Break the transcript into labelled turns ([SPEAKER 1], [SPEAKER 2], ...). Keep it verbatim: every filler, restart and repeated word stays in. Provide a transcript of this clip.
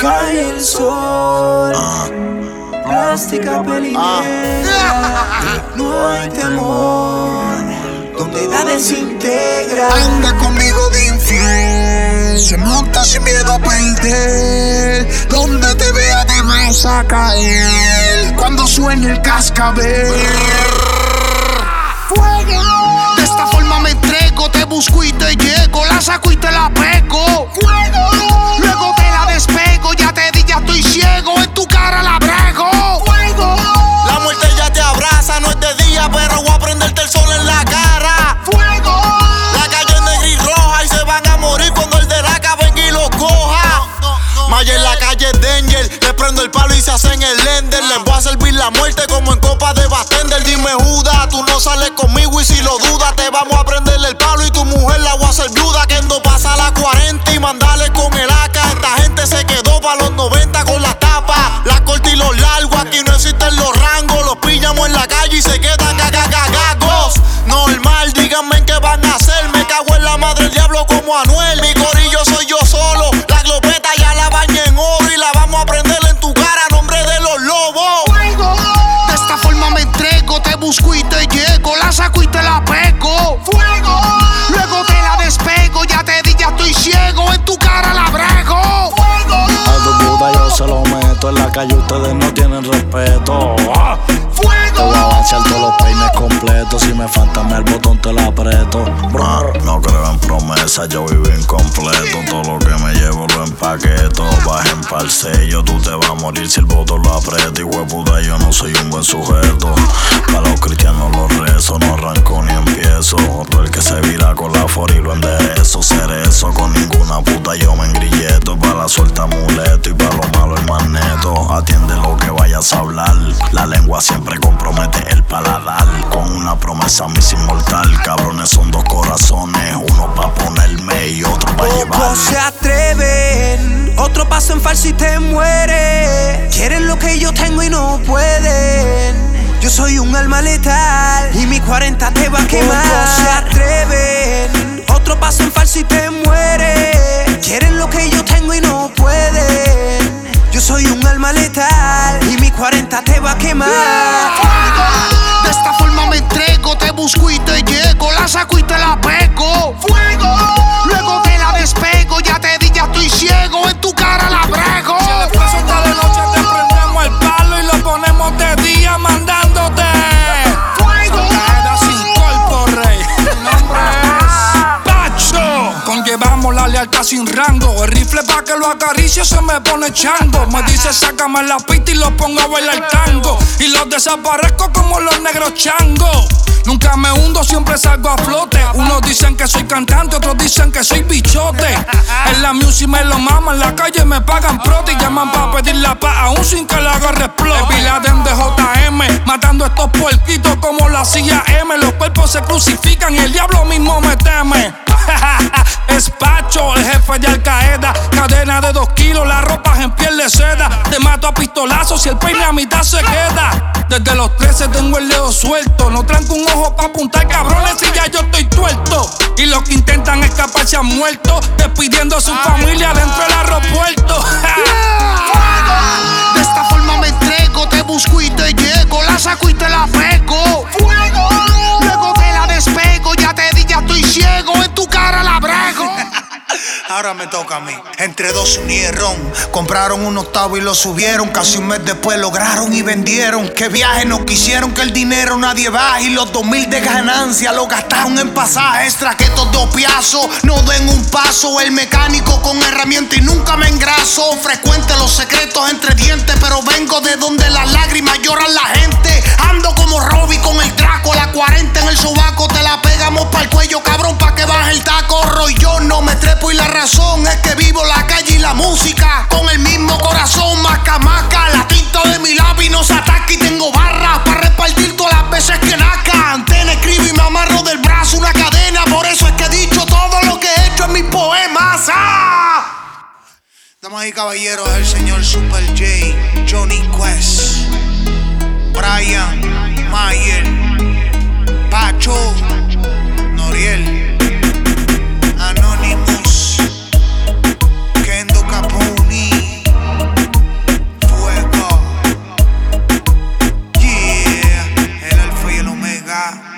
[SPEAKER 1] cae el sol.
[SPEAKER 2] Ah.
[SPEAKER 1] Plástica pelinera, no hay temor, donde la desintegra.
[SPEAKER 2] Anda conmigo de infiel, se monta sin miedo a perder. Donde te vea te vas a caer cuando suene el cascabel. Fuego. De esta forma me entrego, te busco y te llego, la saco y te la pego. Fuego. Luego te la despego, ya te di, ya estoy ciego, en tu cara la brego. Fuego.
[SPEAKER 3] La muerte ya te abraza, no es de día, pero voy a prenderte el sol en la cara.
[SPEAKER 2] Fuego.
[SPEAKER 3] La calle es negra y roja y se van a morir cuando el de la venga y los coja. Maya en la calle es danger, le prendo el palo y se hacen el lender. Les voy a servir la muerte como en copa de bartender. Dime Judas, tú no sales conmigo y si lo dudas te vamos a prenderle el palo y tu mujer la voy a hacer viuda. Que ando pasa la cuarenta y mandarle con el A K. Esta gente se quedó pa' los noventa con las tapas, las cortas y los largos. Aquí no existen los rangos, los pillamos en la calle y se quedan gagagagagos. Normal, díganme en qué van a hacer. Me cago en la madre del diablo como Anuel. Mi corillo soy yo solo, la glopeta ya la bañé en oro y la vamos a prender en tu cara a nombre de los lobos.
[SPEAKER 2] Fuego. De esta forma me entrego, te busco y te llego, la saco y te la pego. Fuego. Luego te la despego, ya te di, ya estoy ciego, en tu cara la brego. Fuego.
[SPEAKER 4] A tu puta yo se lo meto, en la calle ustedes no tienen respeto. ¡Ah!
[SPEAKER 2] Fuego.
[SPEAKER 4] Te voy a vaciar todos los peines completos, si me falta el botón te lo aprieto.
[SPEAKER 5] Ah, no creo en promesas, yo vivo incompleto. Todo lo que me llevo lo empaqueto. Bajen pa'l sello, tú te vas a morir si el botón lo aprieto. Y hueputa, yo no soy un buen sujeto. Para los cristianos los rezo, no arranco ni empiezo. Otro el que se vira con la for y lo enderezo. Cerezo, con ninguna puta yo me engrilleto. Para la suelta amuleto y para lo malo el magneto. Atiende lo que vayas a hablar, la lengua siempre compromete el paladar. Con una promesa mis inmortal, cabrones son dos corazones, uno pa' ponerme y otro pa' llevar.
[SPEAKER 1] Pocos se atreven, otro paso en falso y te mueres. Quieren lo que yo tengo y no pueden. Yo soy un alma letal y mi cuarenta te va a quemar. Pocos se atreven, otro paso en falso y te mueres. Quieren lo que yo tengo y no pueden. Yo soy un alma letal y mi cuarenta te va a quemar.
[SPEAKER 2] Fuego. De esta forma me entrego, te busco y te llego, la saco y te la pego. Fuego. Luego te la despego, ya te di, ya estoy ciego, en tu cara la brego.
[SPEAKER 6] Si el esfuerzo está de noche te prendemos el palo y lo ponemos de día mandándote.
[SPEAKER 2] Fuego.
[SPEAKER 6] Caída sin cuerpo, rey. Mi nombre es Pacho. Conllevamos la lealtad sin rango. El rifle pa' que lo acaricie se me pone chango. Me dice sácame la pista y lo pongo a bailar tango. Y los desaparezco como los negros changos. Nunca me hundo, siempre salgo a flote. Unos dicen que soy cantante, otros dicen que soy bichote. En la music me lo maman, en la calle me pagan prote. Y llaman pa' pedir la paz aún sin que la agarre explote. El Biladen de J M, matando estos puerquitos como la C I A M. Los cuerpos se crucifican y el diablo mismo me teme. Es Pacho, el jefe de Al Qaeda. Cadena de dos kilos, la ropa en piel de seda. Te mato a pistolazos si el peine a mitad se queda. Desde los trece tengo el dedo suelto. No tranco un ojo pa' apuntar cabrones y ya yo estoy tuerto. Y los que intentan escapar se han muerto, despidiendo a su familia dentro del aeropuerto.
[SPEAKER 2] De esta forma me entrego, te busco y te llego, la saco y te la pego. Fuego. Luego te la despego, ya te di, ya estoy ciego, en tu cara la brego.
[SPEAKER 7] Ahora me toca a mí. Entre dos unieron, compraron un octavo y lo subieron. Casi un mes después lograron y vendieron. Que viaje no quisieron, que el dinero nadie baja. Y los dos mil de ganancia lo gastaron en pasajes. Traquetos de opiazo, no den un paso. El mecánico con herramienta y nunca me engraso. Frecuente los secretos entre dientes, pero vengo de donde las lágrimas lloran la gente. Ando como Robbie con el Draco, a la cuarenta en el sobaco. Te la pegamos pa'l cuello, cabrón, pa' que baje el taco. Roy, yo no me trepo y la razón es que vivo la calle y la música con el mismo corazón. Maca, maca, la tinta de mi lápiz no se ataca y tengo barras para repartir todas las veces que naca. Antena escribo y me amarro del brazo una cadena. Por eso es que he dicho todo lo que he hecho en mis poemas. ¡Ah! Damas y caballeros, el señor Super J, Johnny Quest, Brian Mayer, Pacho, Noriel, Anonymous, Kendo Caponi, H.